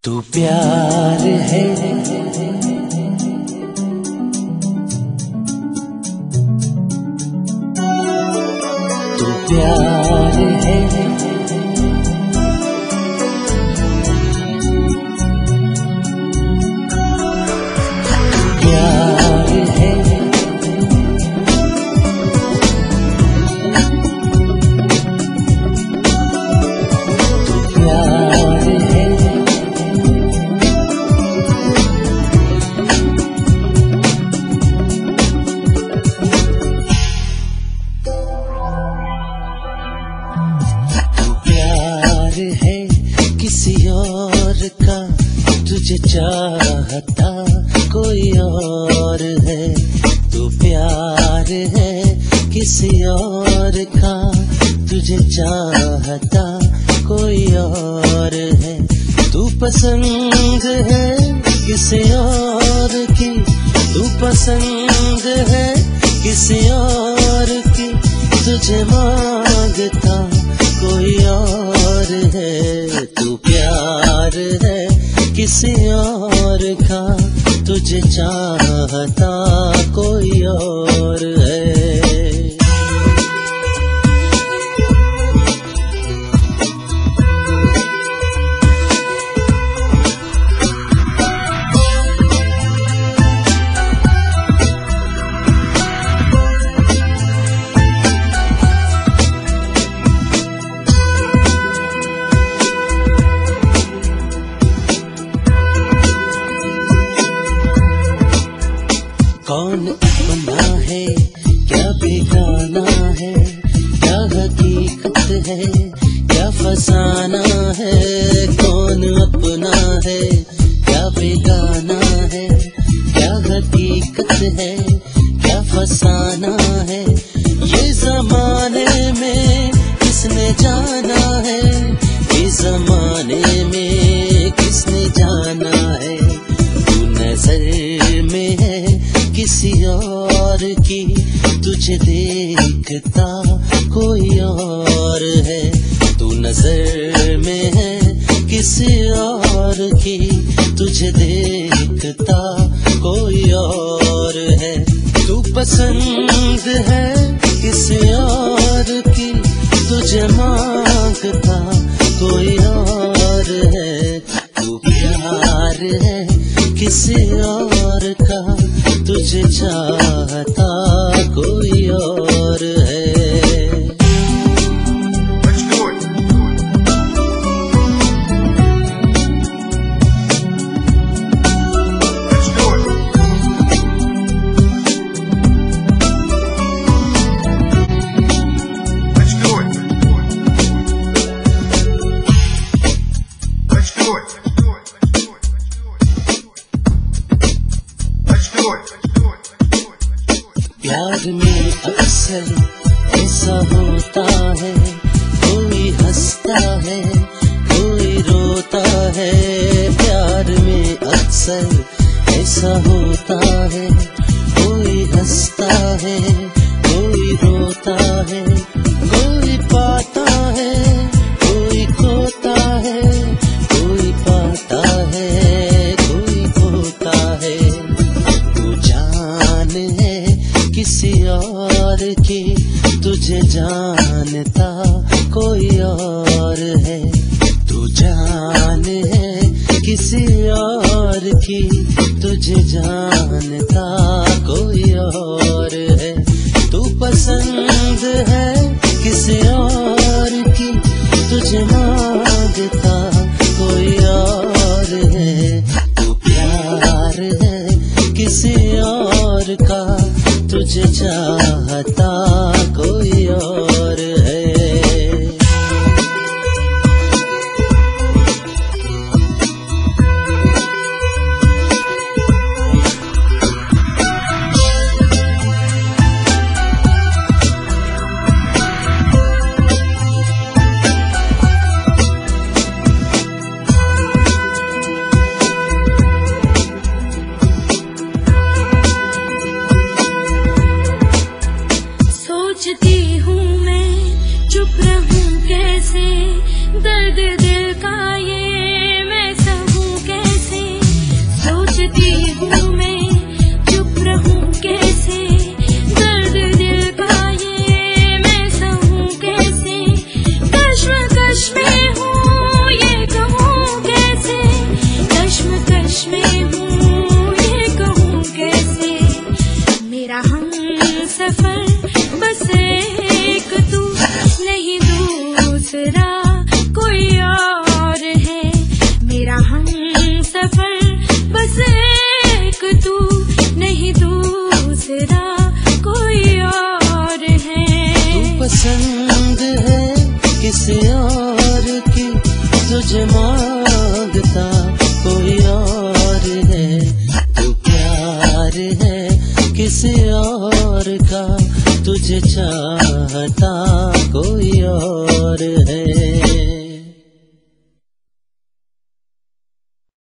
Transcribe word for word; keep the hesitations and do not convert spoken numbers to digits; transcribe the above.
तू प्यार है, तू प्यार है, प्यार है, तू प्यार है, है किसी और का, तुझे चाहता कोई और है। तू प्यार है किसी और का, तुझे चाहता कोई और है। तू पसंद है किसी और की, तू पसंद है किसी और की, तुझे मांगता कोई और है। तू प्यार है किसी और का, तुझे चाहता कोई और है। कौन अपना है क्या बेगाना है, क्या हकीकत है क्या फसाना है। कौन अपना है क्या बेगाना है, क्या हकीकत है क्या फसाना है। ये जमाने में किसने जाना है, ये जमाने में किसने जाना है। तू नजर में है किसी और की, तुझे देखता कोई और है। तू नजर में है किसी और की, तुझे देखता कोई और है। तू पसंद है किसी और की, तुझे मांगता कोई और है। तू प्यार है किसी और का, तुझे चाहता कोई और है। प्यार में अक्सर ऐसा होता है, कोई हंसता है कोई रोता है। प्यार में अक्सर ऐसा होता है, कोई हंसता है कोई रोता है। कोई पाता है कोई खोता है, कोई पाता है कोई खोता है। तू जान है किसी और की, तुझे जानता कोई और है। तू जान है किसी और की, तुझे जानता कोई और है। तू पसंद है किसी और की, तुझे मांगता कोई और है। तू प्यार है किसी और का, तुझे चाहता कोई और है। पसंद है किसी और की, तुझे मांगता कोई और है। तू प्यार है किसी और का, तुझे चाहता कोई और है।